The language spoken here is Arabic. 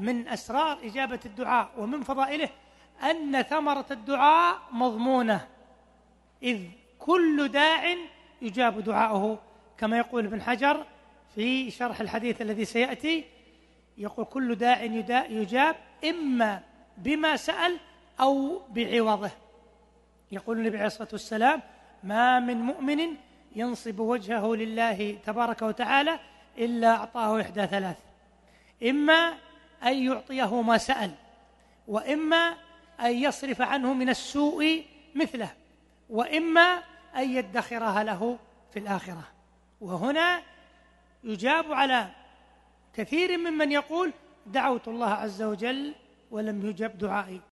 من أسرار إجابة الدعاء ومن فضائله أن ثمرة الدعاء مضمونة، إذ كل داع يجاب دعاؤه، كما يقول ابن حجر في شرح الحديث الذي سيأتي، يقول كل داع يجاب إما بما سأل أو بعوضه. يقول النبي عليه الصلاة والسلام: ما من مؤمن ينصب وجهه لله تبارك وتعالى إلا أعطاه إحدى ثلاث: إما أن يعطيه ما سأل، وإما أن يصرف عنه من السوء مثله، وإما أن يدخرها له في الآخرة. وهنا يجاب على كثير ممن يقول: دعوت الله عز وجل ولم يجب دعائي.